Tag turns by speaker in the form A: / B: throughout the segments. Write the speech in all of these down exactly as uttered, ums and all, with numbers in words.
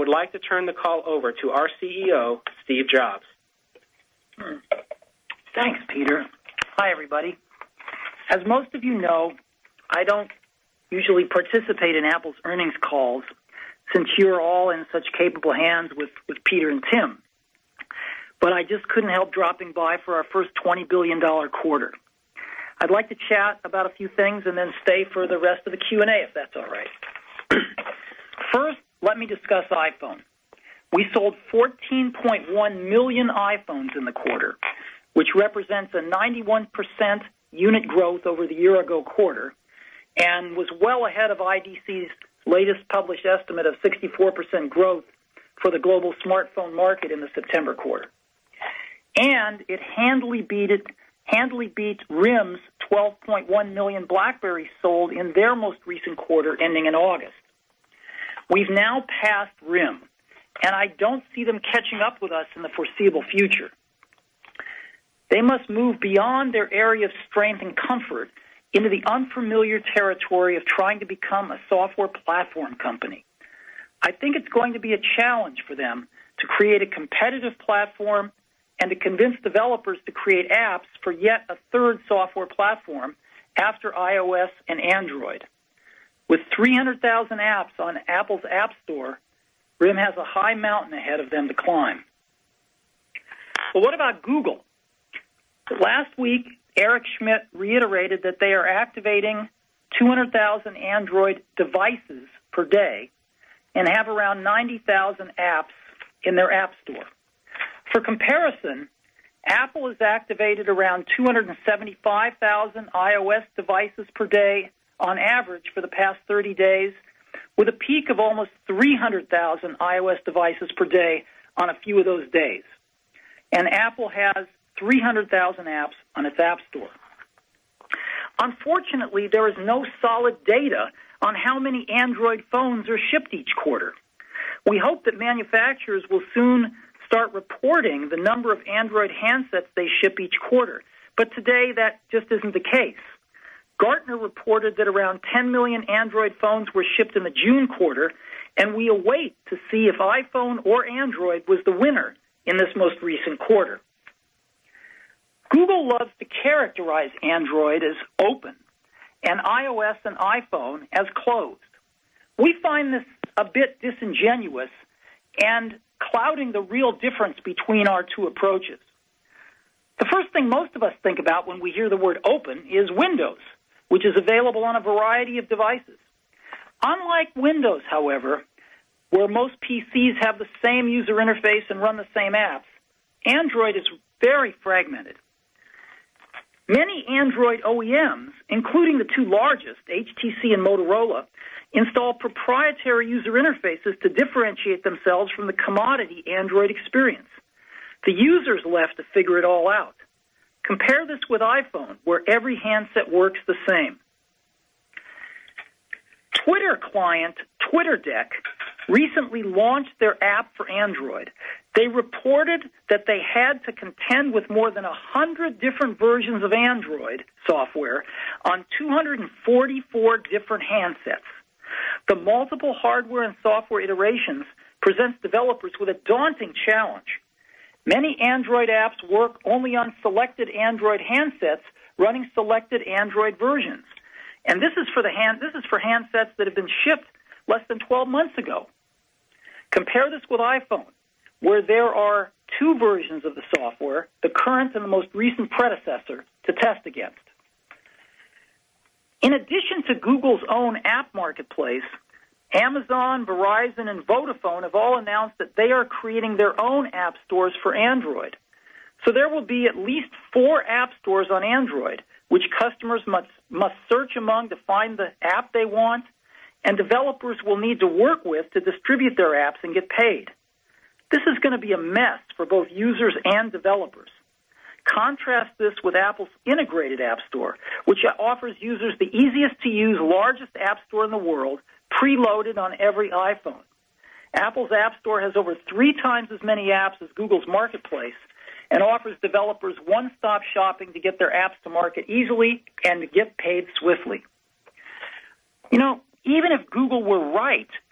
A: would like to turn the call over to our C E O, Steve Jobs.
B: Thanks, Peter. Hi, everybody. As most of you know, I don't usually participate in Apple's earnings calls since you're all in such capable hands with, with Peter and Tim. But I just couldn't help dropping by for our first twenty billion dollars quarter. I'd like to chat about a few things and then stay for the rest of the Q and A, if that's all right. First, let me discuss iPhone. We sold fourteen point one million iPhones in the quarter, which represents a ninety-one percent unit growth over the year-ago quarter and was well ahead of I D C's latest published estimate of sixty-four percent growth for the global smartphone market in the September quarter. And it handily beat, it, handily beat R I M's twelve point one million BlackBerries sold in their most recent quarter ending in August. We've now passed R I M, and I don't see them catching up with us in the foreseeable future. They must move beyond their area of strength and comfort into the unfamiliar territory of trying to become a software platform company. I think it's going to be a challenge for them to create a competitive platform and to convince developers to create apps for yet a third software platform after iOS and Android. With three hundred thousand apps on Apple's App Store, R I M has a high mountain ahead of them to climb. But what about Google? Last week, Eric Schmidt reiterated that they are activating two hundred thousand Android devices per day and have around ninety thousand apps in their App Store. For comparison, Apple has activated around two hundred seventy-five thousand iOS devices per day on average for the past thirty days, with a peak of almost three hundred thousand iOS devices per day on a few of those days. And Apple has three hundred thousand apps on its App Store. Unfortunately, there is no solid data on how many Android phones are shipped each quarter. We hope that manufacturers will soon start reporting the number of Android handsets they ship each quarter, but today that just isn't the case. Gartner reported that around ten million Android phones were shipped in the June quarter, and we await to see if iPhone or Android was the winner in this most recent quarter. Google loves to characterize Android as open and iOS and iPhone as closed. We find this a bit disingenuous and clouding the real difference between our two approaches. The first thing most of us think about when we hear the word open is Windows, which is available on a variety of devices. Unlike Windows, however, where most P Cs have the same user interface and run the same apps, Android is very fragmented. Many Android O E Ms, including the two largest, H T C and Motorola, install proprietary user interfaces to differentiate themselves from the commodity Android experience. The user's left to figure it all out. Compare this with iPhone, where every handset works the same. Twitter client TwitterDeck recently launched their app for Android. They reported that they had to contend with more than one hundred different versions of Android software on two hundred forty-four different handsets. The multiple hardware and software iterations presents developers with a daunting challenge. Many Android apps work only on selected Android handsets running selected Android versions. And this is for the hand, this is for handsets that have been shipped less than twelve months ago. Compare this with iPhone, where there are two versions of the software, the current and the most recent predecessor, to test against. In addition to Google's own app marketplace, Amazon, Verizon, and Vodafone have all announced that they are creating their own app stores for Android. So there will be at least four app stores on Android, which customers must, must search among to find the app they want, and developers will need to work with to distribute their apps and get paid. This is going to be a mess for both users and developers. Contrast this with Apple's integrated app store, which offers users the easiest-to-use, largest app store in the world, preloaded on every iPhone. Apple's app store has over three times as many apps as Google's marketplace and offers developers one-stop shopping to get their apps to market easily and to get paid swiftly. You know, even if Google were right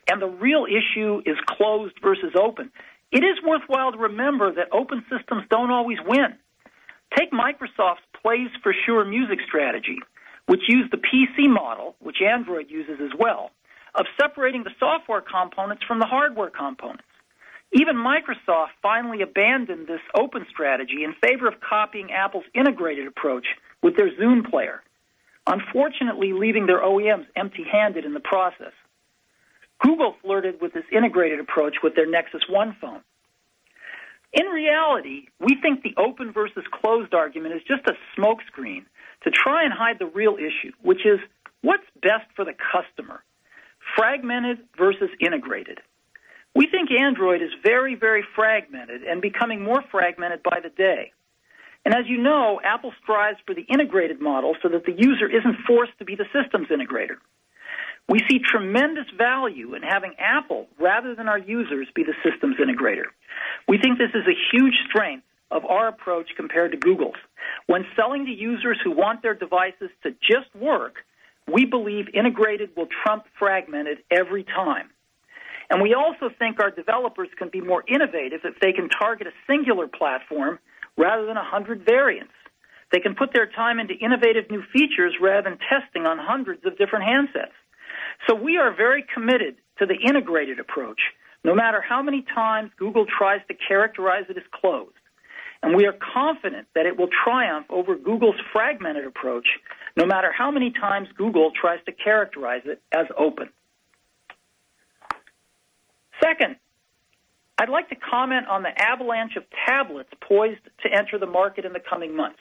B: and the real issue is closed versus open, it is worthwhile to remember that open systems don't always win. Take Microsoft's Plays for Sure music strategy, which used the P C model, which Android uses as well, of separating the software components from the hardware components. Even Microsoft finally abandoned this open strategy in favor of copying Apple's integrated approach with their Zune player, unfortunately leaving their O E Ms empty-handed in the process. Google flirted with this integrated approach with their Nexus One phone. In reality, we think the open versus closed argument is just a smokescreen to try and hide the real issue, which is what's best for the customer, fragmented versus integrated. We think Android is very, very fragmented and becoming more fragmented by the day. And as you know, Apple strives for the integrated model so that the user isn't forced to be the systems integrator. We see tremendous value in having Apple, rather than our users, be the systems integrator. We think this is a huge strength of our approach compared to Google's. When selling to users who want their devices to just work, we believe integrated will trump fragmented every time. And we also think our developers can be more innovative if they can target a singular platform rather than a hundred variants. They can put their time into innovative new features rather than testing on hundreds of different handsets. So we are very committed to the integrated approach, no matter how many times Google tries to characterize it as closed. And we are confident that it will triumph over Google's fragmented approach, no matter how many times Google tries to characterize it as open. Second, I'd like to comment on the avalanche of tablets poised to enter the market in the coming months.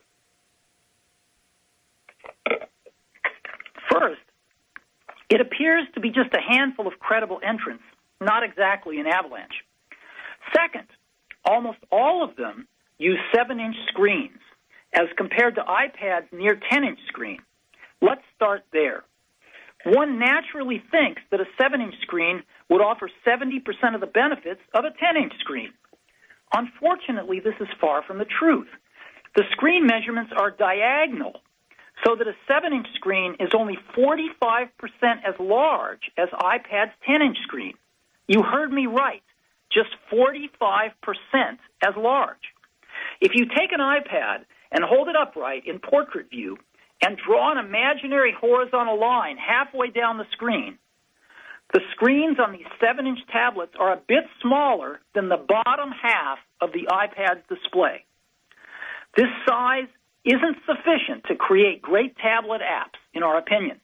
B: First, it appears to be just a handful of credible entrants, not exactly an avalanche. Second, almost all of them use seven-inch screens as compared to iPad's near ten-inch screen. Let's start there. One naturally thinks that a seven-inch screen would offer seventy percent of the benefits of a ten-inch screen. Unfortunately, this is far from the truth. The screen measurements are diagonal, so that a seven-inch screen is only forty-five percent as large as iPad's ten-inch screen. You heard me right, just forty-five percent as large. If you take an iPad and hold it upright in portrait view and draw an imaginary horizontal line halfway down the screen, the screens on these seven-inch tablets are a bit smaller than the bottom half of the iPad's display. This size isn't sufficient to create great tablet apps, in our opinion.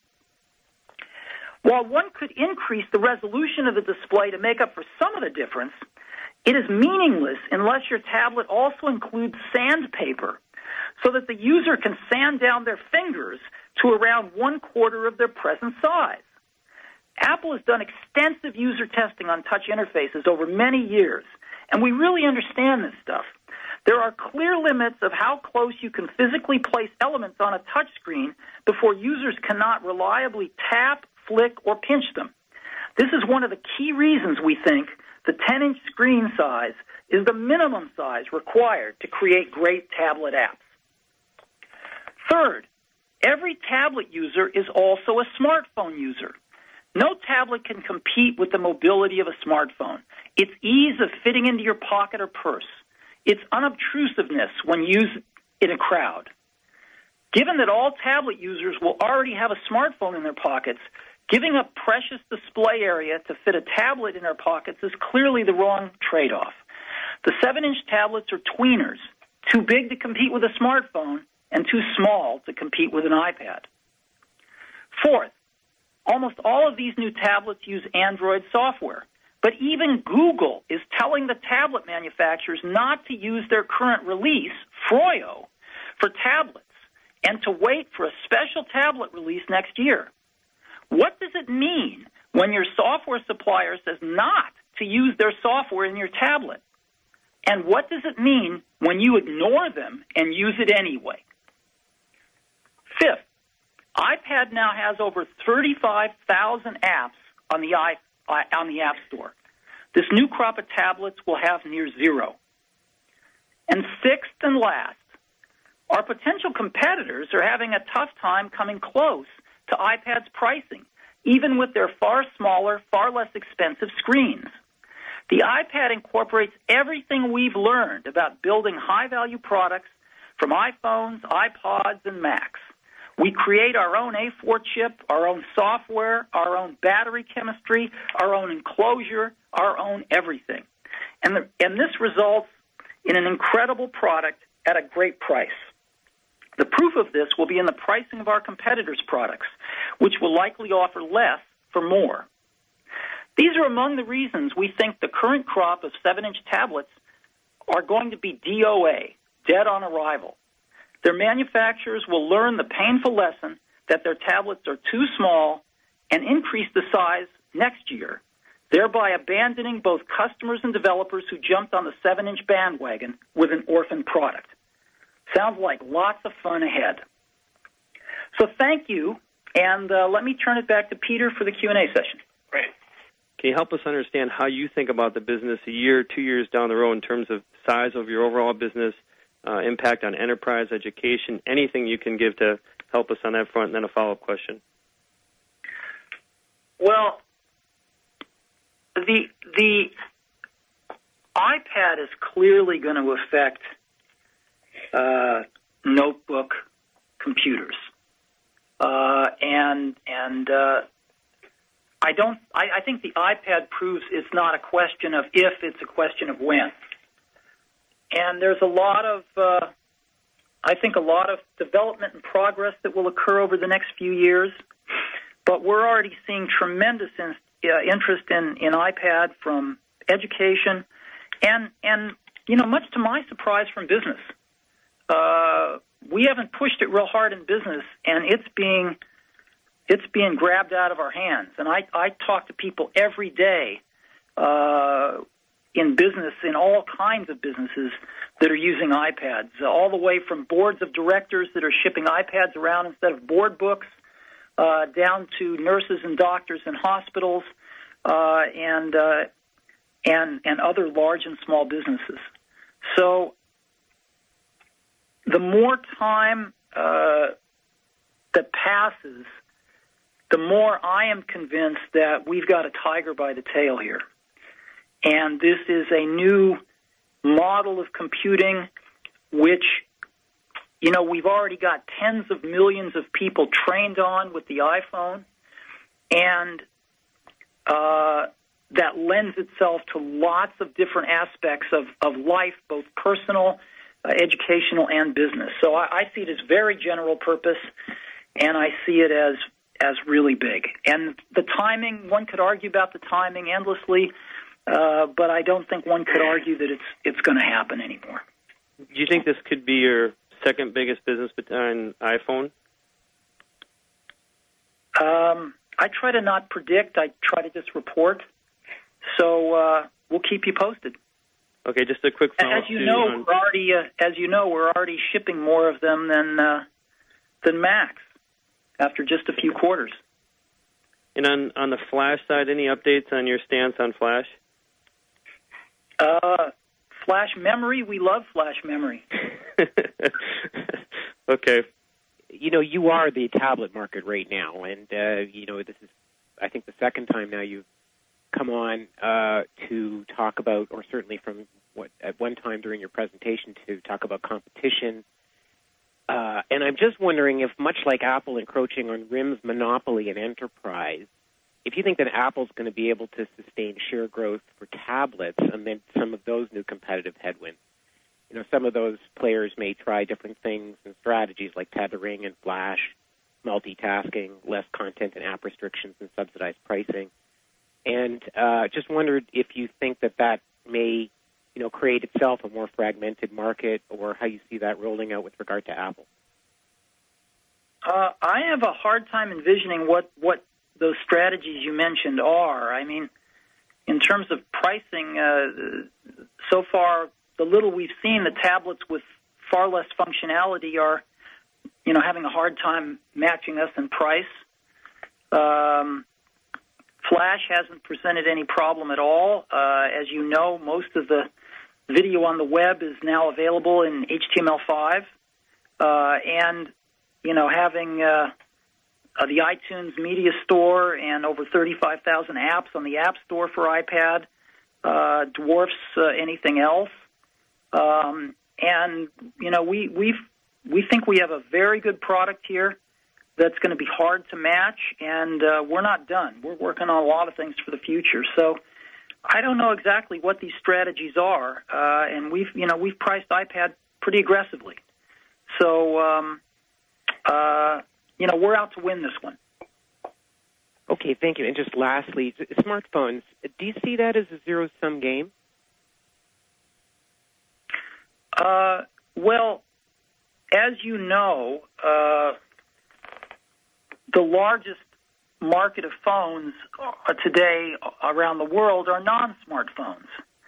B: While one could increase the resolution of the display to make up for some of the difference, it is meaningless unless your tablet also includes sandpaper so that the user can sand down their fingers to around one quarter of their present size. Apple has done extensive user testing on touch interfaces over many years, and we really understand this stuff. There are clear limits of how close you can physically place elements on a touchscreen before users cannot reliably tap, flick, or pinch them. This is one of the key reasons we think the ten-inch screen size is the minimum size required to create great tablet apps. Third, every tablet user is also a smartphone user. No tablet can compete with the mobility of a smartphone, its ease of fitting into your pocket or purse, its unobtrusiveness when used in a crowd. Given that all tablet users will already have a smartphone in their pockets, giving up precious display area to fit a tablet in their pockets is clearly the wrong trade-off. The seven-inch tablets are tweeners, too big to compete with a smartphone and too small to compete with an iPad. Fourth, almost all of these new tablets use Android software, but even Google is telling the tablet manufacturers not to use their current release, Froyo, for tablets and to wait for a special tablet release next year. What does it mean when your software supplier says not to use their software in your tablet? And what does it mean when you ignore them and use it anyway? Fifth, iPad now has over thirty-five thousand apps on the, i on the App Store. This new crop of tablets will have near zero. And sixth and last, our potential competitors are having a tough time coming close to iPad's pricing, even with their far smaller, far less expensive screens. The iPad incorporates everything we've learned about building high-value products from iPhones, iPods, and Macs. We create our own A four chip, our own software, our own battery chemistry, our own enclosure, our own everything. And, the, and this results in an incredible product at a great price. The proof of this will be in the pricing of our competitors' products, which will likely offer less for more. These are among the reasons we think the current crop of seven-inch tablets are going to be D O A, dead on arrival. Their manufacturers will learn the painful lesson that their tablets are too small and increase the size next year, thereby abandoning both customers and developers who jumped on the seven-inch bandwagon with an orphan product. Sounds like lots of fun ahead. So thank you, and uh, let me turn it back to Peter for the Q and A session.
A: Great.
C: Can you help us understand how you think about the business a year, two years down the road in terms of size of your overall business, uh, impact on enterprise, education, anything you can give to help us on that front, and then a follow-up question?
B: Well, the the iPad is clearly going to affect uh, notebook computers, uh, and and uh, I don't. I, I think the iPad proves it's not a question of if; it's a question of when. And there's a lot of, uh, I think, a lot of development and progress that will occur over the next few years. But we're already seeing tremendous in, uh, interest in, in iPad from education, and and you know, much to my surprise, from business. Uh, we haven't pushed it real hard in business, and it's being it's being grabbed out of our hands. And I I talk to people every day uh, in business, in all kinds of businesses that are using iPads, uh, all the way from boards of directors that are shipping iPads around instead of board books, uh, down to nurses and doctors in hospitals, uh, and uh, and and other large and small businesses. So the more time uh, that passes, the more I am convinced that we've got a tiger by the tail here. And this is a new model of computing which, you know, we've already got tens of millions of people trained on with the iPhone, and uh, that lends itself to lots of different aspects of, of life, both personal, uh, educational, and business. So I, I see it as very general purpose, and I see it as as really big. And the timing, one could argue about the timing endlessly, uh, but I don't think one could argue that it's it's going to happen anymore.
C: Do you think this could be your second biggest business behind iPhone?
B: Um, I try to not predict. I try to just report. So uh, we'll keep you posted.
C: Okay, just a quick follow-up.
B: As you know,
C: on...
B: we're already uh, as you know we're already shipping more of them than uh, than Macs after just a few quarters.
C: And on on the Flash side, any updates on your stance on Flash?
B: Uh, flash memory, we love flash memory.
C: Okay.
D: You know, you are the tablet market right now, and, uh, you know, this is, I think, the second time now you've come on uh, to talk about, or certainly from what at one time during your presentation, to talk about competition. Uh, and I'm just wondering if, much like Apple encroaching on R I M's monopoly in enterprise, if you think that Apple's going to be able to sustain share growth for tablets amid some of those new competitive headwinds. You know, some of those players may try different things and strategies like tethering and flash, multitasking, less content and app restrictions, and subsidized pricing. And uh, just wondered if you think that that may, you know, create itself a more fragmented market, or how you see that rolling out with regard to Apple.
B: Uh, I have a hard time envisioning what, what those strategies you mentioned are. I mean, in terms of pricing, uh, so far, the little we've seen, the tablets with far less functionality are, you know, having a hard time matching us in price. Um, Flash hasn't presented any problem at all. Uh, as you know, most of the video on the web is now available in H T M L five, uh, and, you know, having uh, uh, the iTunes Media Store and over thirty-five thousand apps on the App Store for iPad uh, dwarfs uh, anything else. Um, and, you know, we we've, we think we have a very good product here that's going to be hard to match, and uh, we're not done. We're working on a lot of things for the future. So I don't know exactly what these strategies are, uh, and we've, you know, we've priced iPad pretty aggressively. So, um, uh, you know, we're out to win this one.
D: Okay, thank you. And just lastly, smartphones, do you see that as a zero-sum game?
B: Uh, well, as you know, uh, the largest market of phones uh, today around the world are non-smartphones.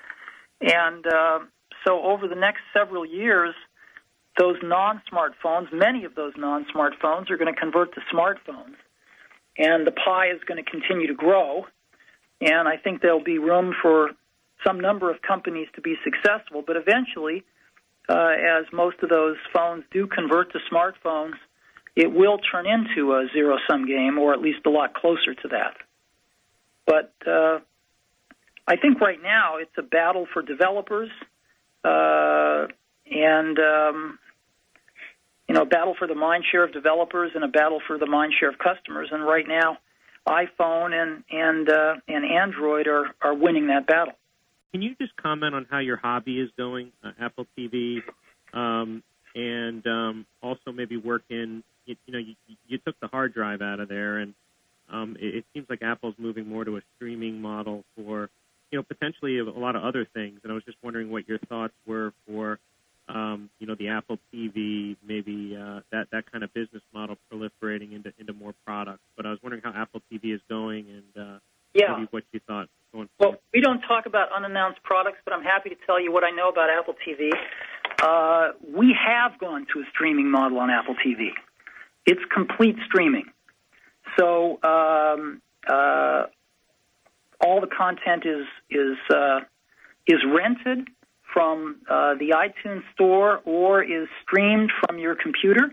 B: And uh, so over the next several years, those non-smartphones, many of those non-smartphones are going to convert to smartphones. And the pie is going to continue to grow. And I think there'll be room for some number of companies to be successful. But eventually, uh, as most of those phones do convert to smartphones, it will turn into a zero-sum game, or at least a lot closer to that. But uh, I think right now it's a battle for developers uh, and, um, you know, a battle for the mind share of developers and a battle for the mind share of customers. And right now, iPhone and and uh, and Android are, are winning that battle.
E: Can you just comment on how your hobby is going, uh, Apple T V, um, and um, also maybe work in, you, you know, you, you took the hard drive out of there, and um, it, it seems like Apple's moving more to a streaming model for, you know, potentially a, a lot of other things. And I was just wondering what your thoughts were for, um, you know, the Apple T V, maybe uh, that, that kind of business model proliferating into, into more products. But I was wondering how Apple T V is going and uh,
B: yeah.
E: maybe what you thought going
B: forward.
E: Well,
B: we don't talk about unannounced products, but I'm happy to tell you what I know about Apple T V. Uh, we have gone to a streaming model on Apple T V. It's complete streaming. So um, uh, all the content is is uh, is rented from uh, the iTunes Store or is streamed from your computer,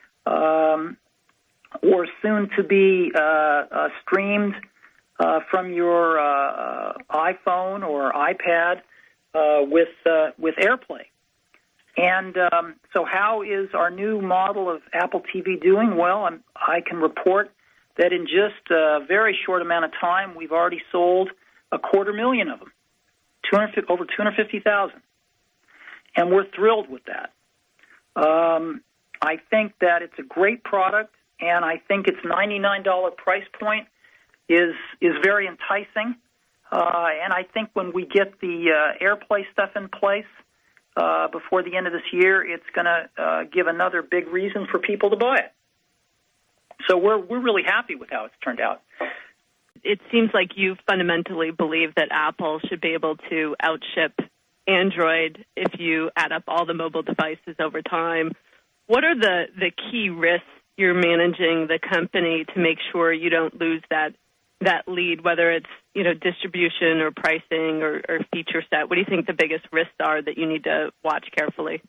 B: um, or soon to be uh, uh, streamed uh, from your uh, iPhone or iPad uh, with uh, with AirPlay. And um, so how is our new model of Apple T V doing? Well, I'm, I can report that in just a very short amount of time, we've already sold a quarter million of them, two hundred, over two hundred fifty thousand. And we're thrilled with that. Um, I think that it's a great product, and I think its ninety-nine dollars price point is is very enticing. Uh, and I think when we get the uh, AirPlay stuff in place, Uh, before the end of this year, it's going to uh, give another big reason for people to buy it. So we're we're really happy with how it's turned out.
F: It seems like you fundamentally believe that Apple should be able to outship Android if you add up all the mobile devices over time. What are the, the key risks you're managing the company to make sure you don't lose that that lead, whether it's, you know, distribution or pricing or, or feature set? What do you think the biggest risks are that you need to watch carefully?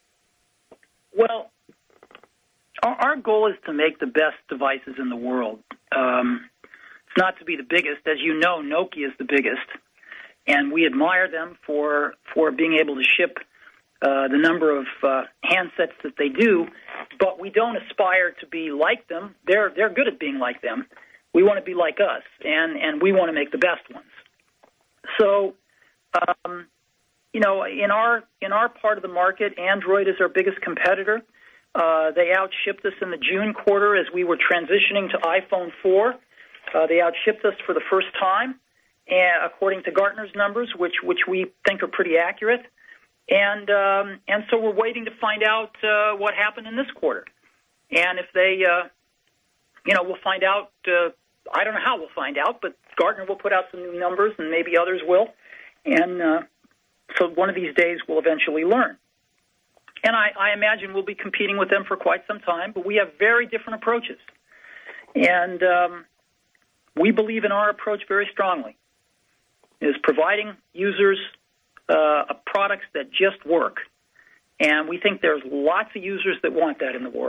B: Well, our, our goal is to make the best devices in the world. Um, it's not to be the biggest. As you know, Nokia is the biggest, and we admire them for for being able to ship uh, the number of uh, handsets that they do, but we don't aspire to be like them. They're they're good at being like them. We want to be like us, and, and we want to make the best ones. So, um, you know, in our in our part of the market, Android is our biggest competitor. Uh, they outshipped us in the June quarter as we were transitioning to iPhone four. Uh, they outshipped us for the first time, and according to Gartner's numbers, which which we think are pretty accurate. And um, and so we're waiting to find out uh, what happened in this quarter, and if they, uh, you know, we'll find out. Uh, I don't know how we'll find out, but Gartner will put out some new numbers, and maybe others will. And uh, so one of these days we'll eventually learn. And I, I imagine we'll be competing with them for quite some time, but we have very different approaches. And um, we believe in our approach very strongly, is providing users uh, products that just work. And we think there's lots of users that want that in the world.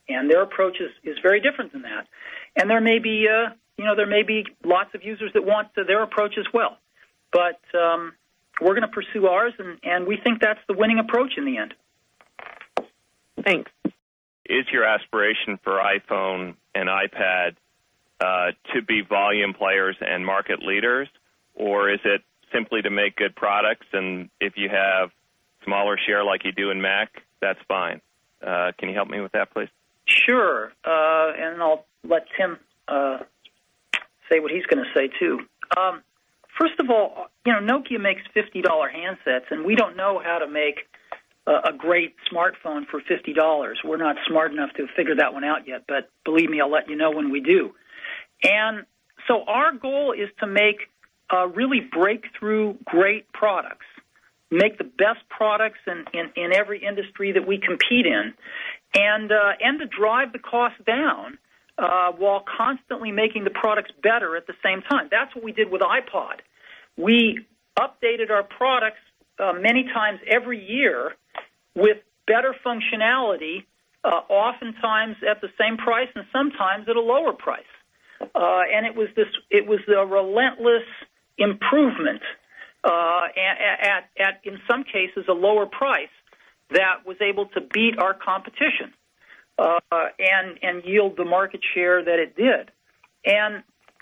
B: and their approach is, is very different than that. And there may be, uh, you know, there may be lots of users that want uh, their approach as well. But um, we're going to pursue ours, and, and we think that's the winning approach in the end.
F: Thanks.
G: Is your aspiration for iPhone and iPad uh, to be volume players and market leaders, or is it simply to make good products, and if you have smaller share like you do in Mac, that's fine? Uh, can you help me with that, please?
B: Sure, uh, and I'll let Tim uh, say what he's going to say, too. Um, first of all, you know, Nokia makes fifty dollars handsets, and we don't know how to make uh, a great smartphone for fifty dollars. We're not smart enough to figure that one out yet, but believe me, I'll let you know when we do. And so our goal is to make uh, really breakthrough great products, make the best products in, in, in every industry that we compete in, and uh, and to drive the cost down uh, while constantly making the products better at the same time. That's what we did with iPod. We updated our products uh, many times every year with better functionality, uh, oftentimes at the same price and sometimes at a lower price. Uh, and it was this, it was a relentless improvement uh, at, at, at, in some cases, a lower price that was able to beat our competition uh, and and yield the market share that it did. And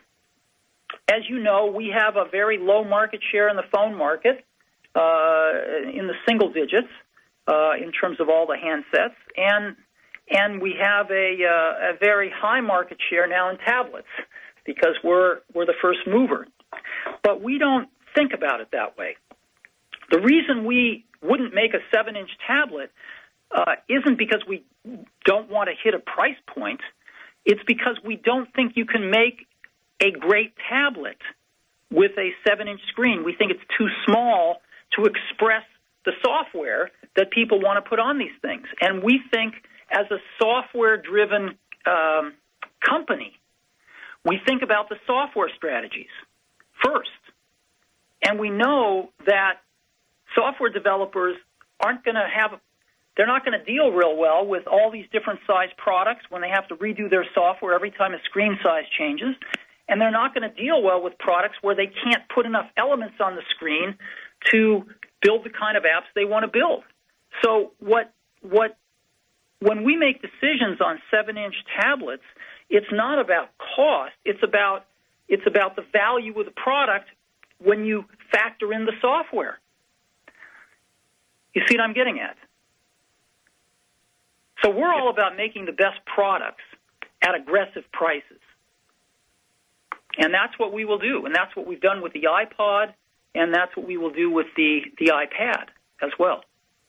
B: as you know, we have a very low market share in the phone market, uh, in the single digits uh, in terms of all the handsets, and and we have a, uh, a very high market share now in tablets because we're we're the first mover. But we don't think about it that way. The reason we wouldn't make a seven-inch tablet uh, isn't because we don't want to hit a price point. It's because we don't think you can make a great tablet with a seven-inch screen. We think it's too small to express the software that people want to put on these things. And we think as a software-driven um, company, we think about the software strategies first. And we know that software developers aren't going to have, they're not going to deal real well with all these different size products when they have to redo their software every time a screen size changes. And they're not going to deal well with products where they can't put enough elements on the screen to build the kind of apps they want to build. So what what when we make decisions on seven-inch tablets, it's not about cost. It's about it's about the value of the product when you factor in the software. You see what I'm getting at? So we're all about making the best products at aggressive prices. And that's what we will do. And that's what we've done with the iPod, and that's what we will do with the, the iPad as well.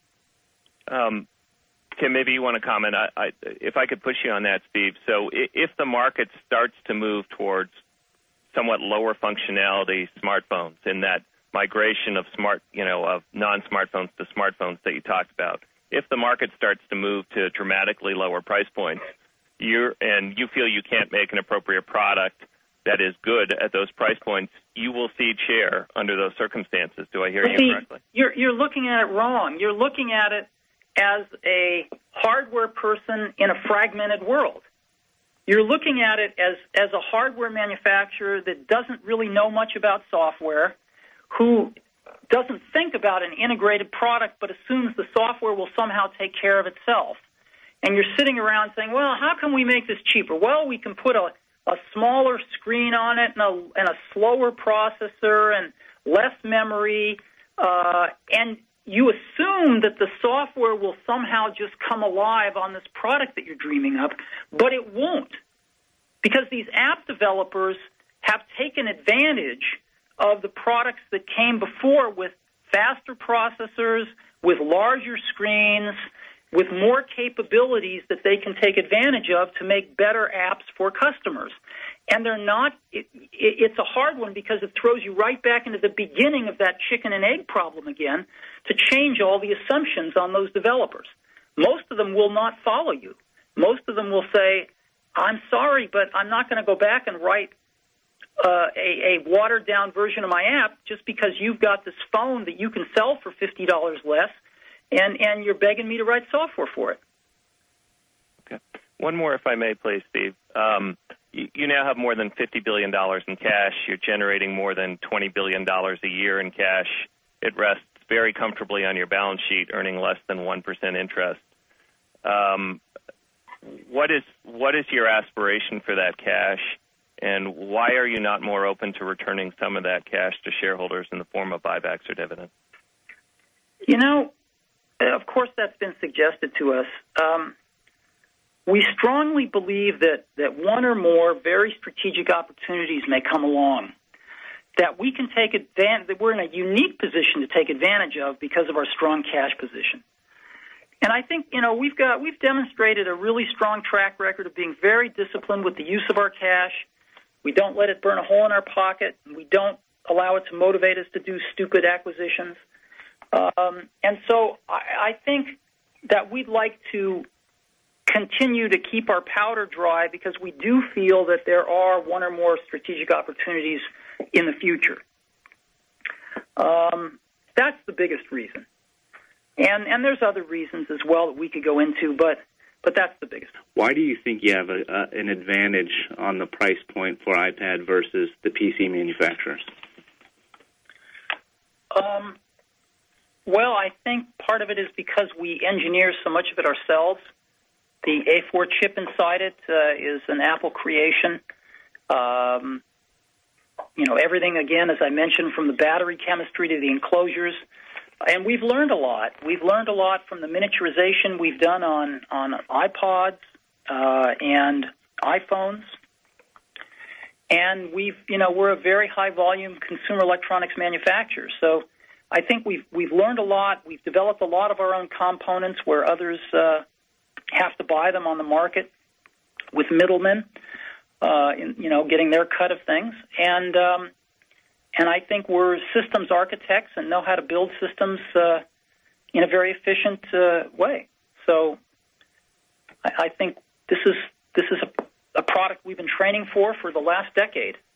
G: Um, Tim, maybe you want to comment. I, I, if I could push you on that, Steve. So if the market starts to move towards somewhat lower functionality smartphones in that migration of smart, you know, of non-smartphones to smartphones that you talked about, if the market starts to move to dramatically lower price points, you're, and you feel you can't make an appropriate product that is good at those price points, you will cede share under those circumstances. Do I hear you
B: See,
G: correctly?
B: You're, you're looking at it wrong. You're looking at it as a hardware person in a fragmented world. You're looking at it as, as a hardware manufacturer that doesn't really know much about software, who doesn't think about an integrated product but assumes the software will somehow take care of itself. And you're sitting around saying, well, how can we make this cheaper? Well, we can put a a smaller screen on it and a, and a slower processor and less memory, uh, and you assume that the software will somehow just come alive on this product that you're dreaming up, but it won't, because these app developers have taken advantage of the products that came before with faster processors, with larger screens, with more capabilities that they can take advantage of to make better apps for customers. And they're not, it, it, it's a hard one because it throws you right back into the beginning of that chicken and egg problem again to change all the assumptions on those developers. Most of them will not follow you. Most of them will say, I'm sorry, but I'm not going to go back and write uh, a, a watered-down version of my app just because you've got this phone that you can sell for fifty dollars less, and, and you're begging me to write software for it.
G: Okay. one more, if I may, please, Steve. Um, you, you now have more than fifty billion dollars in cash. You're generating more than twenty billion dollars a year in cash. It rests very comfortably on your balance sheet, earning less than one percent interest. Um, what is what is your aspiration for that cash, and why are you not more open to returning some of that cash to shareholders in the form of buybacks or dividends?
B: You know, of course that's been suggested to us. Um, we strongly believe that, that one or more very strategic opportunities may come along that we can take advantage, that we're in a unique position to take advantage of because of our strong cash position. And I think, you know, we've got, we've demonstrated a really strong track record of being very disciplined with the use of our cash. We don't let it burn a hole in our pocket. We don't allow it to motivate us to do stupid acquisitions. Um, and so I, I think that we'd like to continue to keep our powder dry because we do feel that there are one or more strategic opportunities in the future. Um, that's the biggest reason. And and there's other reasons as well that we could go into, but but that's the biggest.
H: Why do you think you have a, uh, an advantage on the price point for iPad versus the P C manufacturers?
B: Um, well, I think part of it is because we engineer so much of it ourselves. The A four chip inside it uh, is an Apple creation. Um, you know, everything, again, as I mentioned, from the battery chemistry to the enclosures. And we've learned a lot. We've learned a lot from the miniaturization we've done on, on iPods uh, and iPhones. And we've, you know, we're a very high-volume consumer electronics manufacturer. So I think we've we've learned a lot. We've developed a lot of our own components where others uh, have to buy them on the market with middlemen, uh, in, you know, getting their cut of things. And um, and I think we're systems architects and know how to build systems uh, in a very efficient uh, way. So I, I think this is this is a, a product we've been training for for the last decade.